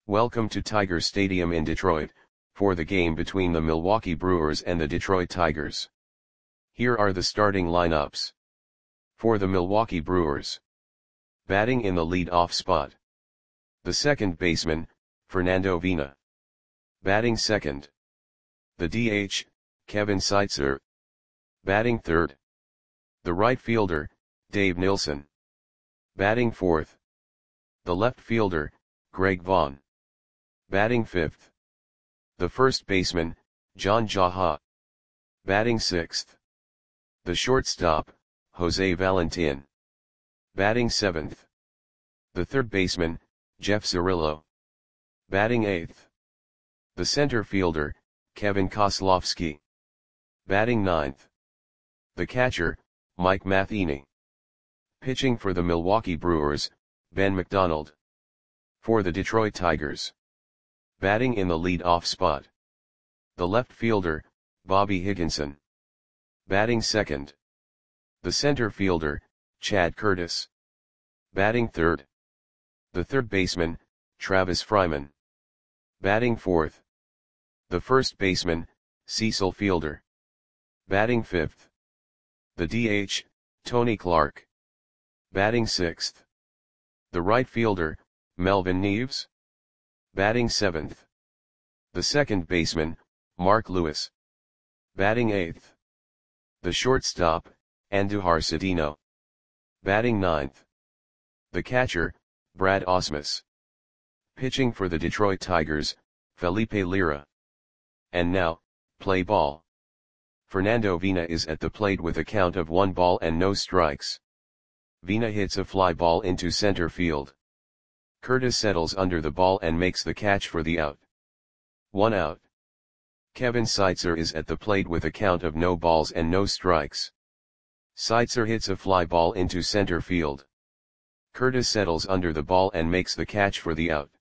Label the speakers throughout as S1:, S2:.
S1: Welcome to Tiger Stadium in Detroit, for the game between the Milwaukee Brewers and the Detroit Tigers. Here are the starting lineups. For the Milwaukee Brewers. Batting in the lead-off spot. The second baseman, Fernando Vina. Batting second. The DH, Kevin Seitzer. Batting third. The right fielder, Dave Nilsson. Batting fourth. The left fielder, Greg Vaughn. Batting fifth. The first baseman, John Jaha. Batting sixth. The shortstop, Jose Valentin. Batting seventh. The third baseman, Jeff Cirillo. Batting eighth. The center fielder, Kevin Kozlowski. Batting ninth. The catcher, Mike Matheny. Pitching for the Milwaukee Brewers, Ben McDonald. For the Detroit Tigers. Batting in the lead-off spot. The left fielder, Bobby Higginson. Batting second. The center fielder, Chad Curtis. Batting third. The third baseman, Travis Fryman. Batting fourth. The first baseman, Cecil Fielder. Batting fifth. The DH, Tony Clark. Batting sixth. The right fielder, Melvin Neves. Batting seventh. The second baseman, Mark Lewis. Batting eighth. The shortstop, Andujar Cedeno. Batting ninth. The catcher, Brad Ausmus. Pitching for the Detroit Tigers, Felipe Lira. And now, play ball. Fernando Vina is at the plate with a count of 1 ball and no strikes. Vina hits a fly ball into center field. Curtis settles under the ball and makes the catch for the out. 1 out. Kevin Seitzer is at the plate with a count of no balls and no strikes. Seitzer hits a fly ball into center field. Curtis settles under the ball and makes the catch for the out.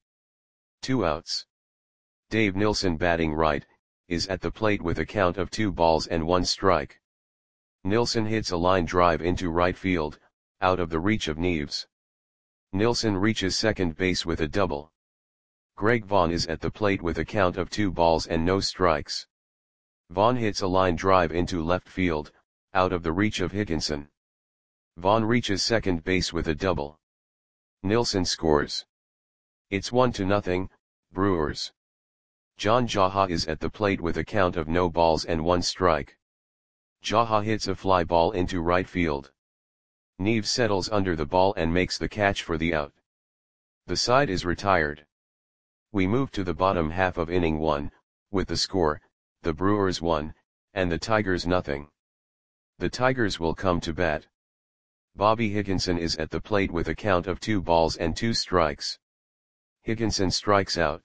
S1: 2 outs. Dave Nilsson, batting right, is at the plate with a count of 2 balls and 1 strike. Nilsson hits a line drive into right field, out of the reach of Neves. Nilsson reaches second base with a double. Greg Vaughn is at the plate with a count of 2 balls and no strikes. Vaughn hits a line drive into left field, out of the reach of Higginson. Vaughn reaches second base with a double. Nilsson scores. It's 1-0, Brewers. John Jaha is at the plate with a count of no balls and 1 strike. Jaha hits a fly ball into right field. Neves settles under the ball and makes the catch for the out. The side is retired. We move to the bottom half of inning 1, with the score, the Brewers 1, and the Tigers 0. The Tigers will come to bat. Bobby Higginson is at the plate with a count of 2 balls and 2 strikes. Higginson strikes out.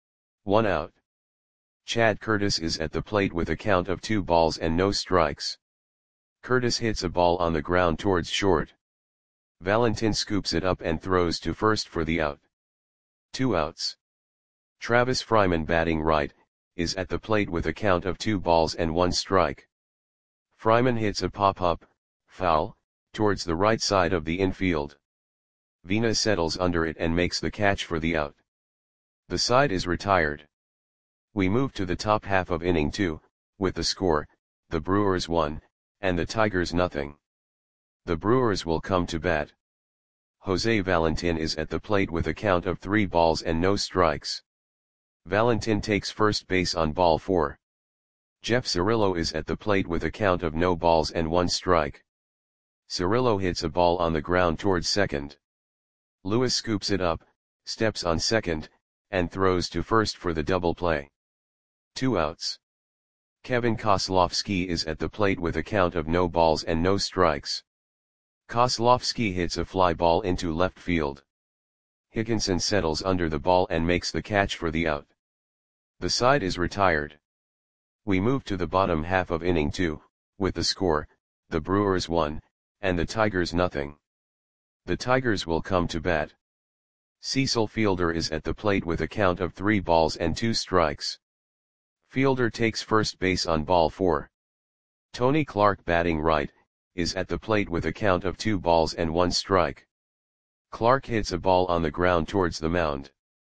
S1: 1 out. Chad Curtis is at the plate with a count of 2 balls and no strikes. Curtis hits a ball on the ground towards short. Valentin scoops it up and throws to first for the out. 2 outs. Travis Fryman, batting right, is at the plate with a count of 2 balls and 1 strike. Fryman hits a pop-up, foul, towards the right side of the infield. Vina settles under it and makes the catch for the out. The side is retired. We move to the top half of inning 2, with the score, the Brewers 1, and the Tigers 0. The Brewers will come to bat. Jose Valentin is at the plate with a count of 3 balls and no strikes. Valentin takes first base on ball 4. Jeff Cirillo is at the plate with a count of no balls and 1 strike. Cirillo hits a ball on the ground towards second. Lewis scoops it up, steps on second, and throws to first for the double play. 2 outs. Kevin Kozlowski is at the plate with a count of no balls and no strikes. Kozlowski hits a fly ball into left field. Higginson settles under the ball and makes the catch for the out. The side is retired. We move to the bottom half of inning 2, with the score, the Brewers 1, and the Tigers 0. The Tigers will come to bat. Cecil Fielder is at the plate with a count of 3 balls and 2 strikes. Fielder takes first base on ball 4. Tony Clark, batting right, is at the plate with a count of 2 balls and 1 strike. Clark hits a ball on the ground towards the mound.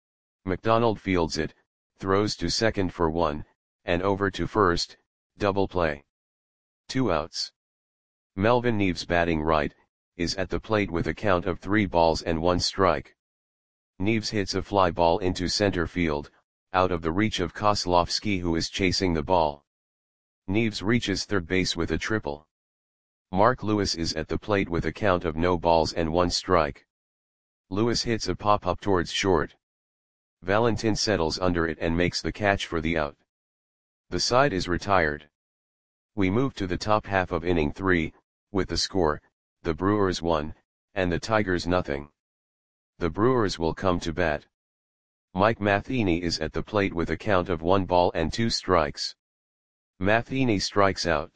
S1: McDonald fields it, throws to second for 1, and over to first, double play. 2 outs. Melvin Neves batting right, is at the plate with a count of 3 balls and 1 strike. Neves hits a fly ball into center field, out of the reach of Kozlowski, who is chasing the ball. Neves reaches third base with a triple. Mark Lewis is at the plate with a count of no balls and 1 strike. Lewis hits a pop-up towards short. Valentin settles under it and makes the catch for the out. The side is retired. We move to the top half of inning 3, with the score, the Brewers 1, and the Tigers nothing. The Brewers will come to bat. Mike Matheny is at the plate with a count of 1 ball and 2 strikes. Matheny strikes out.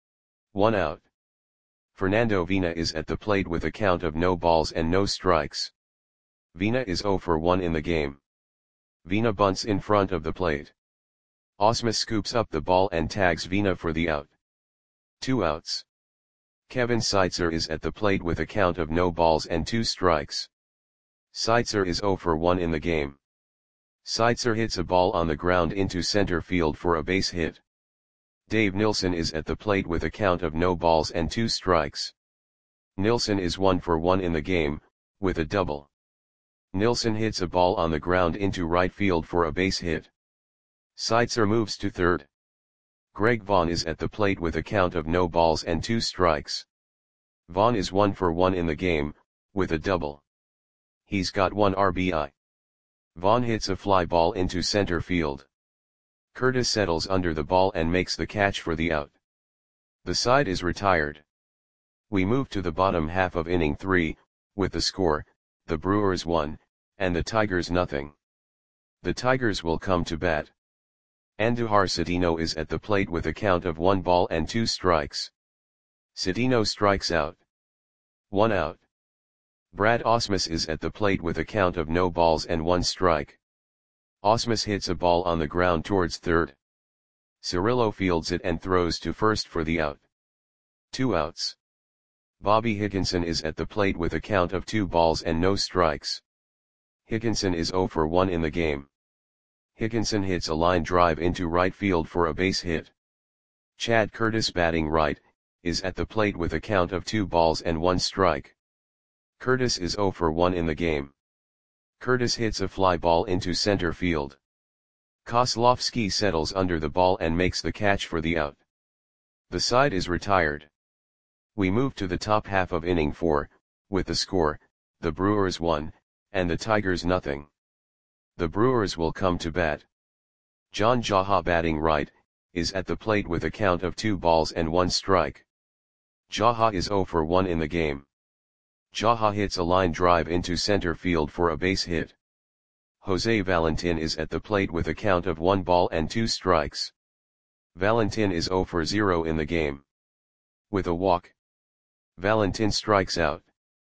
S1: 1 out. Fernando Vina is at the plate with a count of no balls and no strikes. Vina is 0 for 1 in the game. Vina bunts in front of the plate. Ausmus scoops up the ball and tags Vina for the out. 2 outs. Kevin Seitzer is at the plate with a count of no balls and 2 strikes. Seitzer is 0 for 1 in the game. Seitzer hits a ball on the ground into center field for a base hit. Dave Nilsson is at the plate with a count of no balls and 2 strikes. Nilsson is 1 for 1 in the game, with a double. Nilsson hits a ball on the ground into right field for a base hit. Seitzer moves to third. Greg Vaughn is at the plate with a count of no balls and 2 strikes. Vaughn is 1 for 1 in the game, with a double. He's got 1 RBI. Vaughn hits a fly ball into center field. Curtis settles under the ball and makes the catch for the out. The side is retired. We move to the bottom half of inning 3, with the score, the Brewers 1, and the Tigers nothing. The Tigers will come to bat. Andujar Cedeno is at the plate with a count of 1 ball and 2 strikes. Cedeno strikes out. 1 out. Brad Ausmus is at the plate with a count of no balls and 1 strike. Ausmus hits a ball on the ground towards third. Cirillo fields it and throws to first for the out. 2 outs. Bobby Higginson is at the plate with a count of 2 balls and no strikes. Higginson is 0 for 1 in the game. Higginson hits a line drive into right field for a base hit. Chad Curtis batting right, is at the plate with a count of 2 balls and 1 strike. Curtis is 0 for 1 in the game. Curtis hits a fly ball into center field. Kozlowski settles under the ball and makes the catch for the out. The side is retired. We move to the top half of inning 4, with the score, the Brewers 1, and the Tigers nothing. The Brewers will come to bat. John Jaha batting right, is at the plate with a count of 2 balls and 1 strike. Jaha is 0 for 1 in the game. Jaha hits a line drive into center field for a base hit. Jose Valentin is at the plate with a count of 1 ball and 2 strikes. Valentin is 0 for 0 in the game. With a walk, Valentin strikes out.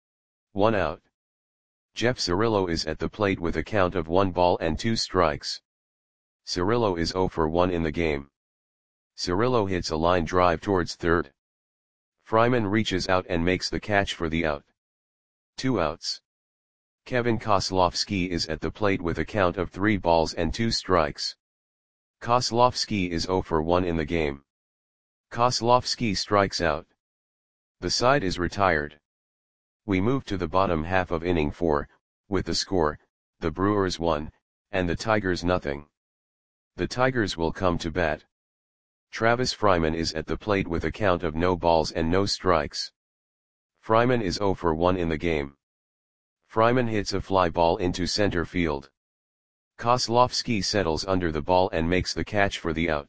S1: 1 out. Jeff Cirillo is at the plate with a count of 1 ball and 2 strikes. Cirillo is 0 for 1 in the game. Cirillo hits a line drive towards third. Fryman reaches out and makes the catch for the out. 2 outs. Kevin Kozlowski is at the plate with a count of 3 balls and 2 strikes. Kozlowski is 0 for 1 in the game. Kozlowski strikes out. The side is retired. We move to the bottom half of inning 4, with the score, the Brewers 1, and the Tigers nothing. The Tigers will come to bat. Travis Fryman is at the plate with a count of no balls and no strikes. Fryman is 0 for 1 in the game. Fryman hits a fly ball into center field. Kozlowski settles under the ball and makes the catch for the out.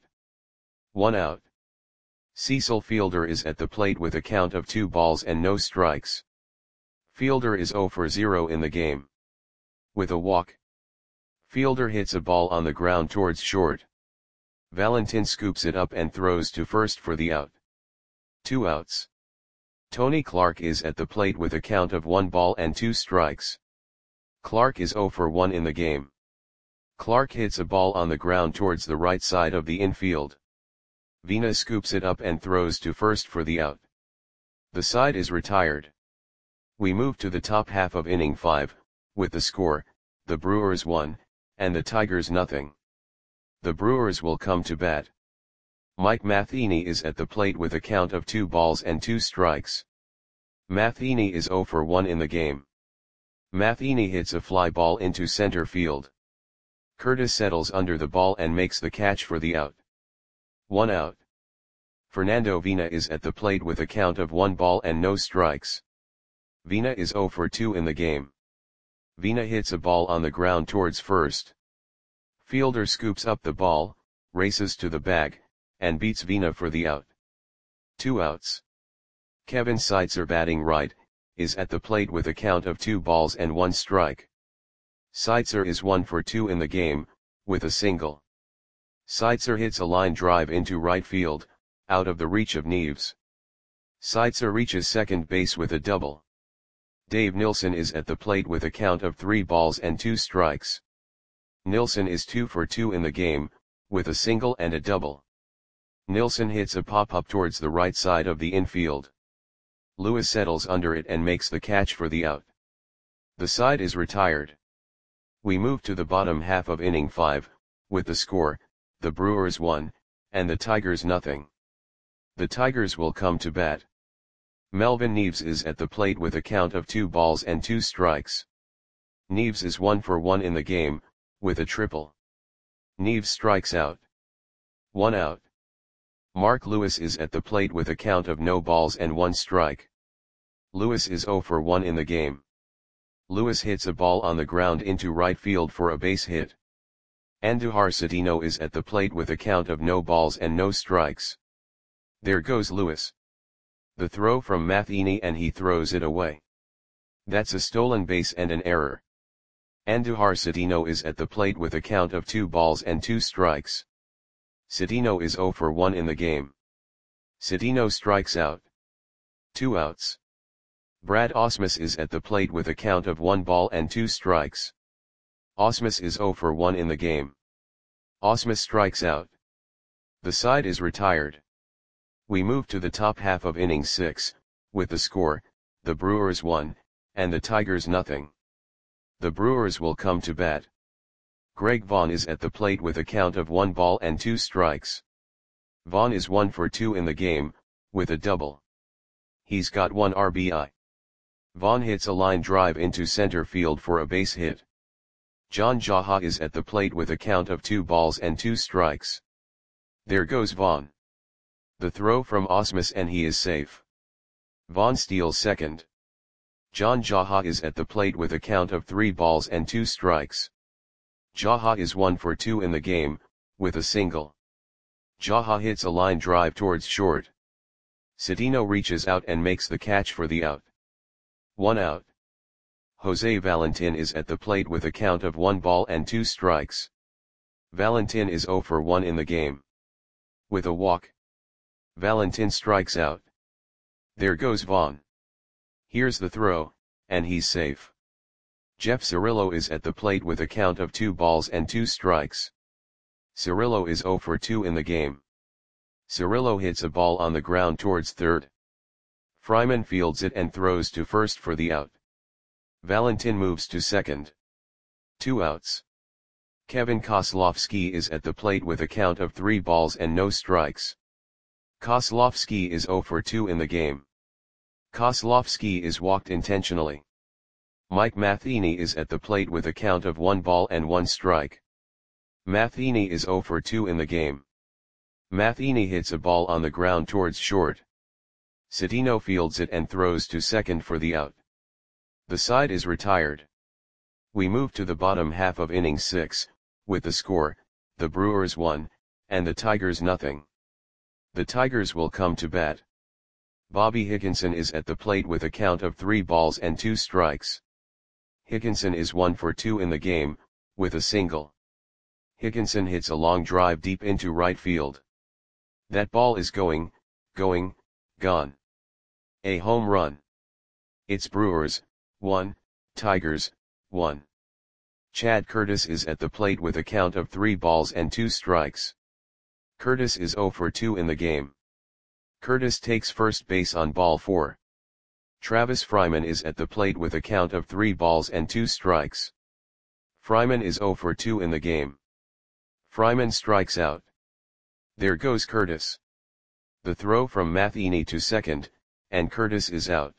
S1: 1 out. Cecil Fielder is at the plate with a count of 2 balls and no strikes. Fielder is 0 for 0 in the game. With a walk, Fielder hits a ball on the ground towards short. Valentin scoops it up and throws to first for the out. 2 outs. Tony Clark is at the plate with a count of 1 ball and 2 strikes. Clark is 0 for 1 in the game. Clark hits a ball on the ground towards the right side of the infield. Vina scoops it up and throws to first for the out. The side is retired. We move to the top half of inning 5, with the score, the Brewers 1, and the Tigers nothing. The Brewers will come to bat. Mike Matheny is at the plate with a count of 2 balls and 2 strikes. Matheny is 0 for 1 in the game. Matheny hits a fly ball into center field. Curtis settles under the ball and makes the catch for the out. 1 out. Fernando Vina is at the plate with a count of 1 ball and no strikes. Vina is 0 for 2 in the game. Vina hits a ball on the ground towards first. Fielder scoops up the ball, races to the bag, and beats Vina for the out. 2 outs. Kevin Seitzer, batting right, is at the plate with a count of 2 balls and 1 strike. Seitzer is 1 for 2 in the game, with a single. Seitzer hits a line drive into right field, out of the reach of Neves. Seitzer reaches second base with a double. Dave Nilsson is at the plate with a count of 3 balls and 2 strikes. Nilsson is 2 for 2 in the game, with a single and a double. Nilsson hits a pop-up towards the right side of the infield. Lewis settles under it and makes the catch for the out. The side is retired. We move to the bottom half of inning 5, with the score, the Brewers 1, and the Tigers nothing. The Tigers will come to bat. Melvin Neves is at the plate with a count of 2 balls and 2 strikes. Neves is 1 for 1 in the game, with a triple. Neves strikes out. 1 out. Mark Lewis is at the plate with a count of no balls and 1 strike. Lewis is 0 for 1 in the game. Lewis hits a ball on the ground into right field for a base hit. Andujar Cedeno is at the plate with a count of no balls and no strikes. There goes Lewis. The throw from Matheny and he throws it away. That's a stolen base and an error. Andujar Cedeno is at the plate with a count of 2 balls and 2 strikes. Cedeno is 0 for 1 in the game. Cedeno strikes out. 2 outs. Brad Ausmus is at the plate with a count of 1 ball and 2 strikes. Ausmus is 0 for 1 in the game. Ausmus strikes out. The side is retired. We move to the top half of inning 6, with the score, the Brewers 1, and the Tigers nothing. The Brewers will come to bat. Greg Vaughn is at the plate with a count of 1 ball and 2 strikes. Vaughn is 1 for 2 in the game, with a double. He's got 1 RBI. Vaughn hits a line drive into center field for a base hit. John Jaha is at the plate with a count of 2 balls and 2 strikes. There goes Vaughn. The throw from Ausmus and he is safe. Vaughn steals second. John Jaha is at the plate with a count of 3 balls and 2 strikes. Jaha is 1 for 2 in the game, with a single. Jaha hits a line drive towards short. Cedeno reaches out and makes the catch for the out. 1 out. Jose Valentin is at the plate with a count of 1 ball and 2 strikes. Valentin is 0 for 1 in the game. With a walk. Valentin strikes out. There goes Vaughn. Here's the throw, and he's safe. Jeff Cirillo is at the plate with a count of 2 balls and 2 strikes. Cirillo is 0 for 2 in the game. Cirillo hits a ball on the ground towards third. Fryman fields it and throws to first for the out. Valentin moves to second. 2 outs. Kevin Kozlowski is at the plate with a count of 3 balls and no strikes. Kozlowski is 0 for 2 in the game. Kozlowski is walked intentionally. Mike Matheny is at the plate with a count of 1 ball and 1 strike. Matheny is 0 for 2 in the game. Matheny hits a ball on the ground towards short. Cedeno fields it and throws to second for the out. The side is retired. We move to the bottom half of inning 6, with the score, the Brewers 1, and the Tigers nothing. The Tigers will come to bat. Bobby Higginson is at the plate with a count of 3 balls and 2 strikes. Higginson is 1 for 2 in the game, with a single. Higginson hits a long drive deep into right field. That ball is going, gone. A home run. It's Brewers 1, Tigers 1. Chad Curtis is at the plate with a count of 3 balls and 2 strikes. Curtis is 0 for 2 in the game. Curtis takes first base on ball 4. Travis Fryman is at the plate with a count of 3 balls and 2 strikes. Fryman is 0 for 2 in the game. Fryman strikes out. There goes Curtis. The throw from Matheny to second, and Curtis is out.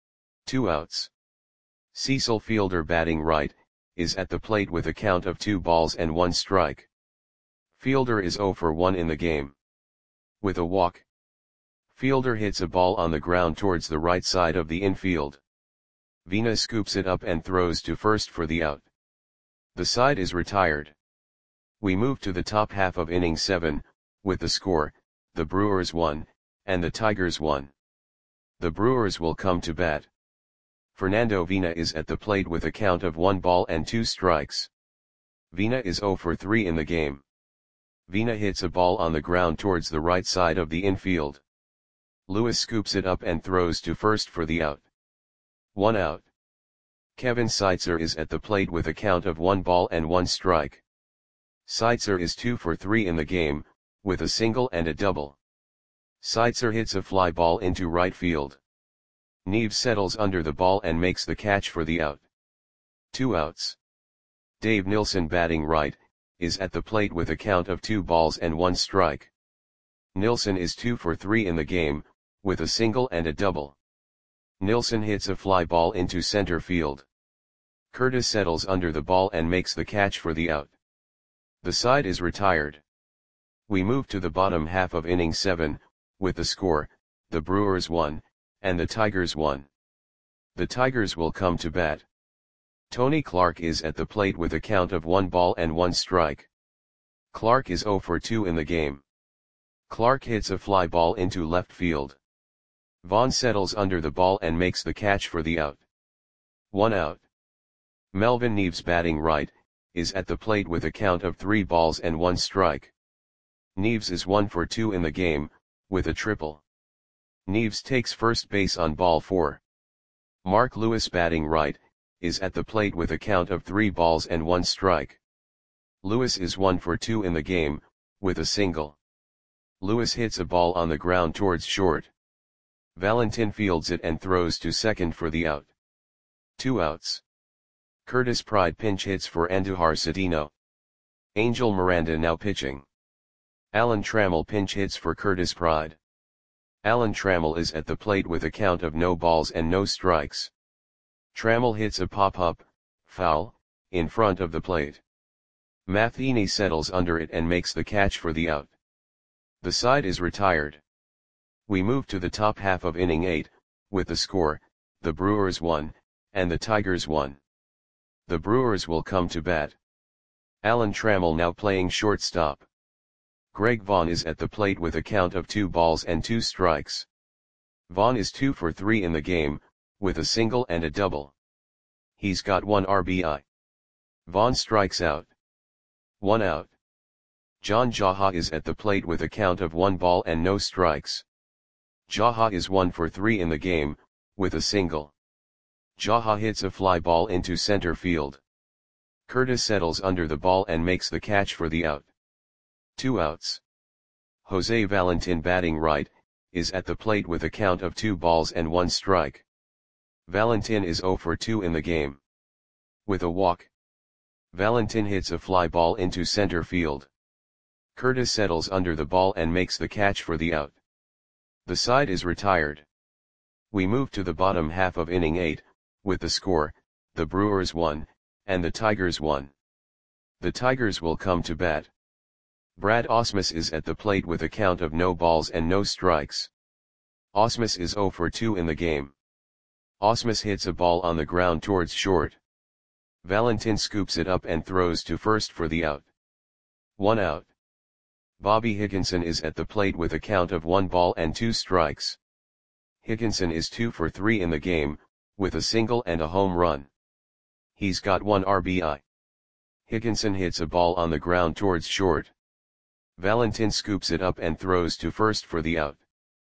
S1: 2 outs. Cecil Fielder batting right, is at the plate with a count of 2 balls and 1 strike. Fielder is 0 for 1 in the game. With a walk, Fielder hits a ball on the ground towards the right side of the infield. Vina scoops it up and throws to first for the out. The side is retired. We move to the top half of inning 7, with the score, the Brewers 1, and the Tigers 1. The Brewers will come to bat. Fernando Vina is at the plate with a count of 1 ball and 2 strikes. Vina is 0 for 3 in the game. Vina hits a ball on the ground towards the right side of the infield. Lewis scoops it up and throws to first for the out. 1 out. Kevin Seitzer is at the plate with a count of 1 ball and 1 strike. Seitzer is 2 for 3 in the game, with a single and a double. Seitzer hits a fly ball into right field. Neves settles under the ball and makes the catch for the out. 2 outs. Dave Nilsson batting right, is at the plate with a count of 2 balls and 1 strike. Nilsson is 2 for 3 in the game, with a single and a double. Nilsson hits a fly ball into center field. Curtis settles under the ball and makes the catch for the out. The side is retired. We move to the bottom half of inning 7, with the score, the Brewers 1, and the Tigers 1. The Tigers will come to bat. Tony Clark is at the plate with a count of 1 ball and 1 strike. Clark is 0 for 2 in the game. Clark hits a fly ball into left field. Vaughn settles under the ball and makes the catch for the out. 1 out. Melvin Neves batting right, is at the plate with a count of 3 balls and 1 strike. Neves is 1 for 2 in the game, with a triple. Neves takes first base on ball 4. Mark Lewis batting right, is at the plate with a count of 3 balls and 1 strike. Lewis is 1 for 2 in the game, with a single. Lewis hits a ball on the ground towards short. Valentin fields it and throws to second for the out. 2 outs. Curtis Pride pinch hits for Andujar Cedeno. Angel Miranda now pitching. Alan Trammell pinch hits for Curtis Pride. Alan Trammell is at the plate with a count of no balls and no strikes. Trammell hits a pop-up, foul, in front of the plate. Matheny settles under it and makes the catch for the out. The side is retired. We move to the top half of inning 8, with the score, the Brewers 1, and the Tigers 1. The Brewers will come to bat. Alan Trammell now playing shortstop. Greg Vaughn is at the plate with a count of 2 balls and 2 strikes. Vaughn is 2 for 3 in the game, with a single and a double. He's got 1 RBI. Vaughn strikes out. 1 out. John Jaha is at the plate with a count of 1 ball and no strikes. Jaha is 1 for 3 in the game, with a single. Jaha hits a fly ball into center field. Curtis settles under the ball and makes the catch for the out. 2 outs. Jose Valentin batting right, is at the plate with a count of 2 balls and 1 strike. Valentin is 0 for 2 in the game. With a walk, Valentin hits a fly ball into center field. Curtis settles under the ball and makes the catch for the out. The side is retired. We move to the bottom half of inning 8, with the score, the Brewers 1, and the Tigers 1. The Tigers will come to bat. Brad Ausmus is at the plate with a count of no balls and no strikes. Ausmus is 0 for 2 in the game. Ausmus hits a ball on the ground towards short. Valentin scoops it up and throws to first for the out. 1 out. Bobby Higginson is at the plate with a count of 1 ball and 2 strikes. Higginson is 2 for 3 in the game, with a single and a home run. He's got 1 RBI. Higginson hits a ball on the ground towards short. Valentin scoops it up and throws to first for the out.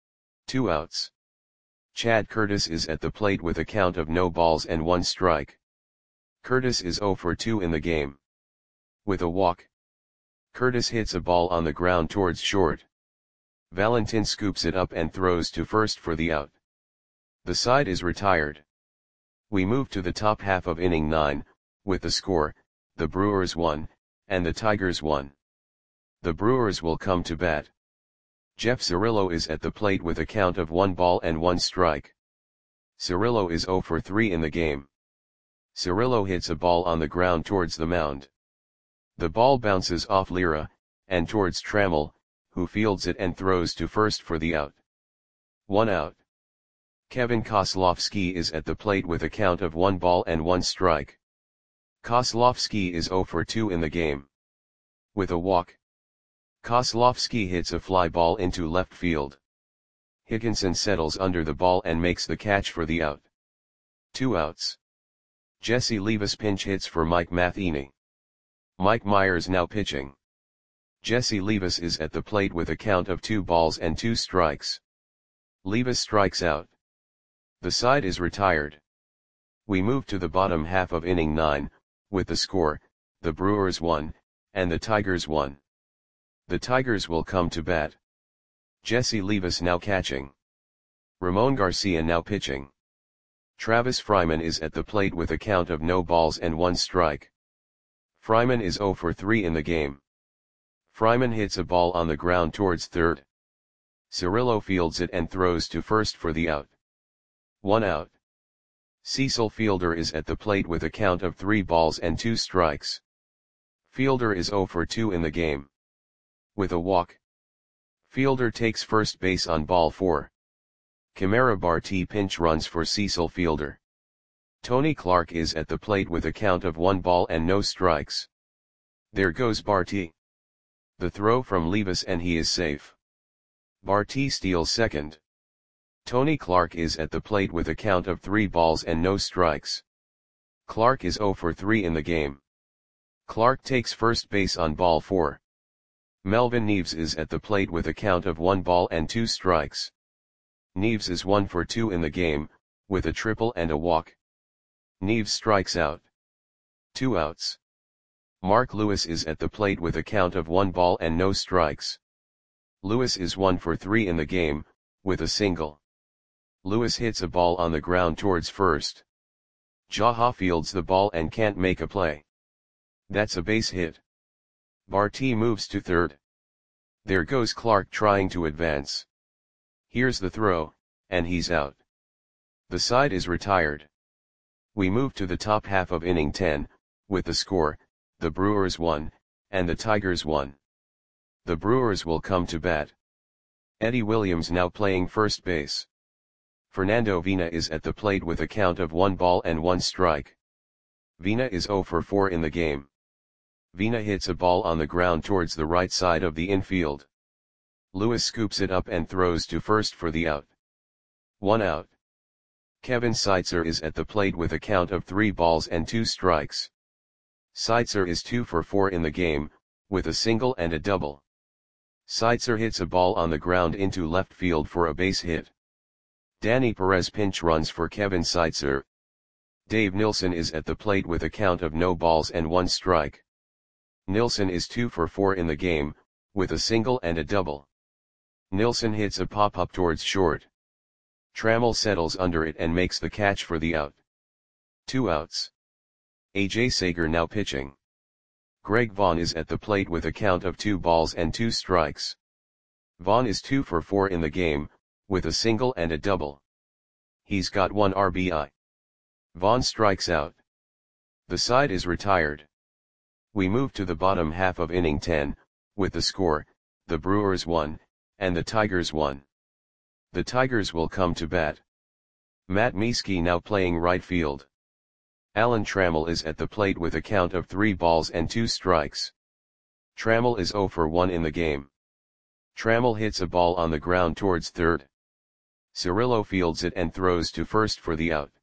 S1: 2 outs. Chad Curtis is at the plate with a count of no balls and 1 strike. Curtis is 0 for 2 in the game. With a walk, Curtis hits a ball on the ground towards short. Valentin scoops it up and throws to first for the out. The side is retired. We move to the top half of inning 9, with the score, the Brewers 1, and the Tigers 1. The Brewers will come to bat. Jeff Cirillo is at the plate with a count of 1 ball and 1 strike. Cirillo is 0 for 3 in the game. Cirillo hits a ball on the ground towards the mound. The ball bounces off Lira, and towards Trammell, who fields it and throws to first for the out. 1 out. Kevin Kozlowski is at the plate with a count of 1 ball and 1 strike. Kozlowski is 0 for 2 in the game. With a walk, Kozlowski hits a fly ball into left field. Higginson settles under the ball and makes the catch for the out. 2 outs. Jesse Levis pinch hits for Mike Matheny. Mike Myers now pitching. Jesse Levis is at the plate with a count of 2 balls and 2 strikes. Levis strikes out. The side is retired. We move to the bottom half of inning 9, with the score, the Brewers 1, and the Tigers 1. The Tigers will come to bat. Jesse Levis now catching. Ramon Garcia now pitching. Travis Fryman is at the plate with a count of no balls and 1 strike. Fryman is 0 for 3 in the game. Fryman hits a ball on the ground towards third. Cirillo fields it and throws to first for the out. 1 out. Cecil Fielder is at the plate with a count of 3 balls and 2 strikes. Fielder is 0 for 2 in the game. With a walk, Fielder takes first base on ball 4. Camara Barti pinch runs for Cecil Fielder. Tony Clark is at the plate with a count of 1 ball and no strikes. There goes Barti. The throw from Levis and he is safe. Barti steals second. Tony Clark is at the plate with a count of 3 balls and no strikes. Clark is 0 for 3 in the game. Clark takes first base on ball 4. Melvin Neves is at the plate with a count of 1 ball and 2 strikes. Neves is 1 for 2 in the game, with a triple and a walk. Neves strikes out. 2 outs. Mark Lewis is at the plate with a count of 1 ball and no strikes. Lewis is 1 for 3 in the game, with a single. Lewis hits a ball on the ground towards first. Jaha fields the ball and can't make a play. That's a base hit. Barti moves to third. There goes Clark trying to advance. Here's the throw, and he's out. The side is retired. We move to the top half of inning 10, with the score, the Brewers 1, and the Tigers 1. The Brewers will come to bat. Eddie Williams now playing first base. Fernando Vina is at the plate with a count of 1 ball and 1 strike. Vina is 0 for 4 in the game. Vina hits a ball on the ground towards the right side of the infield. Lewis scoops it up and throws to first for the out. 1 out. Kevin Seitzer is at the plate with a count of 3 balls and 2 strikes. Seitzer is 2 for 4 in the game, with a single and a double. Seitzer hits a ball on the ground into left field for a base hit. Danny Perez pinch runs for Kevin Seitzer. Dave Nilsson is at the plate with a count of no balls and 1 strike. Nilsson is 2 for 4 in the game, with a single and a double. Nilsson hits a pop-up towards short. Trammell settles under it and makes the catch for the out. 2 outs. A.J. Sager now pitching. Greg Vaughn is at the plate with a count of 2 balls and 2 strikes. Vaughn is 2 for 4 in the game, with a single and a double. He's got 1 RBI. Vaughn strikes out. The side is retired. We move to the bottom half of inning 10, with the score, the Brewers 1, and the Tigers 1. The Tigers will come to bat. Matt Mieske now playing right field. Alan Trammell is at the plate with a count of 3 balls and 2 strikes. Trammell is 0 for 1 in the game. Trammell hits a ball on the ground towards third. Cirillo fields it and throws to first for the out.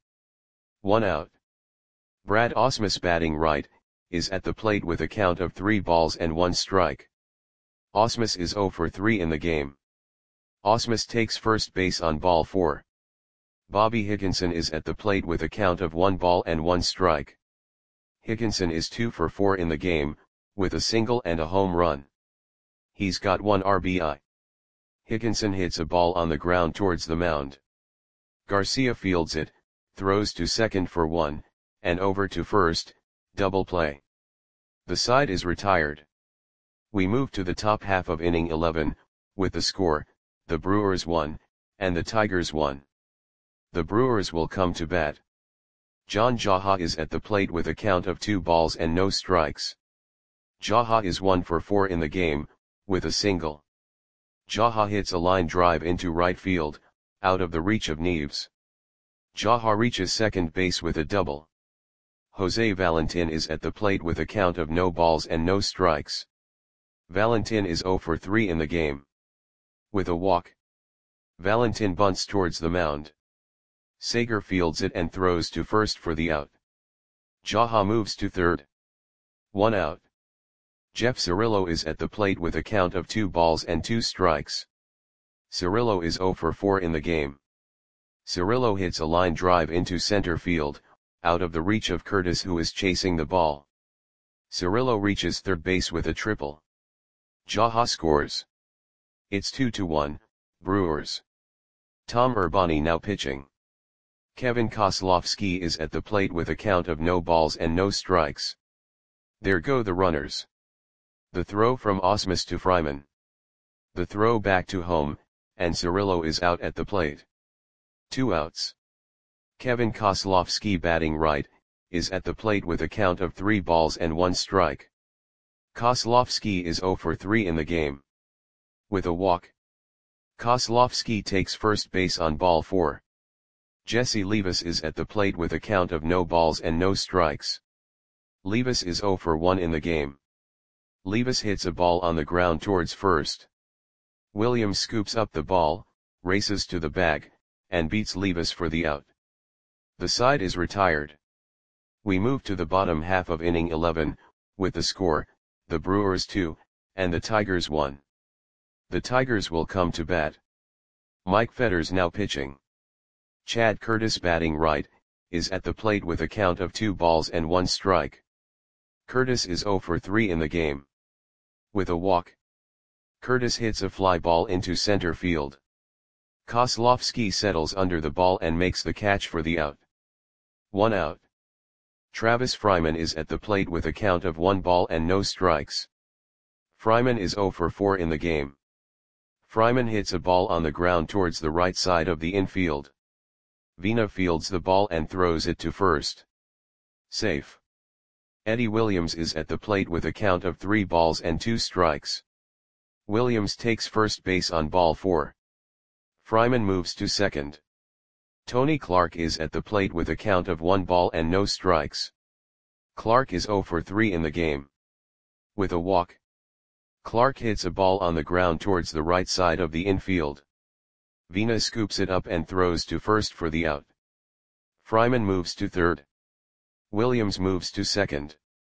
S1: 1 out. Brad Ausmus batting right, is at the plate with a count of 3 balls and 1 strike. Ausmus is 0 for 3 in the game. Ausmus takes first base on ball 4. Bobby Higginson is at the plate with a count of 1 ball and 1 strike. Higginson is 2 for 4 in the game, with a single and a home run. He's got 1 RBI. Higginson hits a ball on the ground towards the mound. Garcia fields it, throws to second for 1, and over to first, double play. The side is retired. We move to the top half of inning 11, with the score, the Brewers 1, and the Tigers 1. The Brewers will come to bat. John Jaha is at the plate with a count of 2 balls and no strikes. Jaha is 1 for 4 in the game, with a single. Jaha hits a line drive into right field, out of the reach of Neves. Jaha reaches second base with a double. Jose Valentin is at the plate with a count of no balls and no strikes. Valentin is 0 for 3 in the game. With a walk. Valentin bunts towards the mound. Sager fields it and throws to first for the out. Jaha moves to third. 1 out. Jeff Cirillo is at the plate with a count of 2 balls and 2 strikes. Cirillo is 0 for 4 in the game. Cirillo hits a line drive into center field, out of the reach of Curtis, who is chasing the ball. Cirillo reaches third base with a triple. Jaha scores. It's 2-1, Brewers. Tom Urbani now pitching. Kevin Kozlowski is at the plate with a count of no balls and no strikes. There go the runners. The throw from Ausmus to Fryman. The throw back to home, and Cirillo is out at the plate. 2 outs. Kevin Kozlowski, batting right, is at the plate with a count of 3 balls and 1 strike. Kozlowski is 0 for 3 in the game. With a walk. Kozlowski takes first base on ball 4. Jesse Levis is at the plate with a count of no balls and no strikes. Levis is 0 for 1 in the game. Levis hits a ball on the ground towards first. Williams scoops up the ball, races to the bag, and beats Levis for the out. The side is retired. We move to the bottom half of inning 11, with the score, the Brewers 2, and the Tigers 1. The Tigers will come to bat. Mike Fetters now pitching. Chad Curtis, batting right, is at the plate with a count of 2 balls and 1 strike. Curtis is 0 for 3 in the game. With a walk. Curtis hits a fly ball into center field. Kozlowski settles under the ball and makes the catch for the out. 1 out. Travis Fryman is at the plate with a count of 1 ball and no strikes. Fryman is 0 for 4 in the game. Fryman hits a ball on the ground towards the right side of the infield. Vina fields the ball and throws it to first. Safe. Eddie Williams is at the plate with a count of 3 balls and 2 strikes. Williams takes first base on ball 4. Fryman moves to second. Tony Clark is at the plate with a count of 1 ball and no strikes. Clark is 0 for 3 in the game. With a walk. Clark hits a ball on the ground towards the right side of the infield. Vina scoops it up and throws to first for the out. Fryman moves to third. Williams moves to second.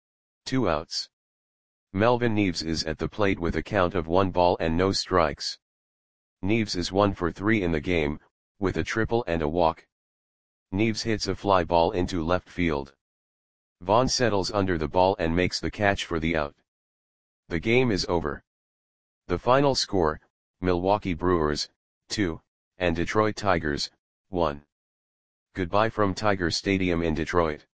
S1: 2 outs. Melvin Neves is at the plate with a count of 1 ball and no strikes. Neves is 1 for 3 in the game, with a triple and a walk. Neves hits a fly ball into left field. Vaughn settles under the ball and makes the catch for the out. The game is over. The final score, Milwaukee Brewers, 2, and Detroit Tigers, 1. Goodbye from Tiger Stadium in Detroit.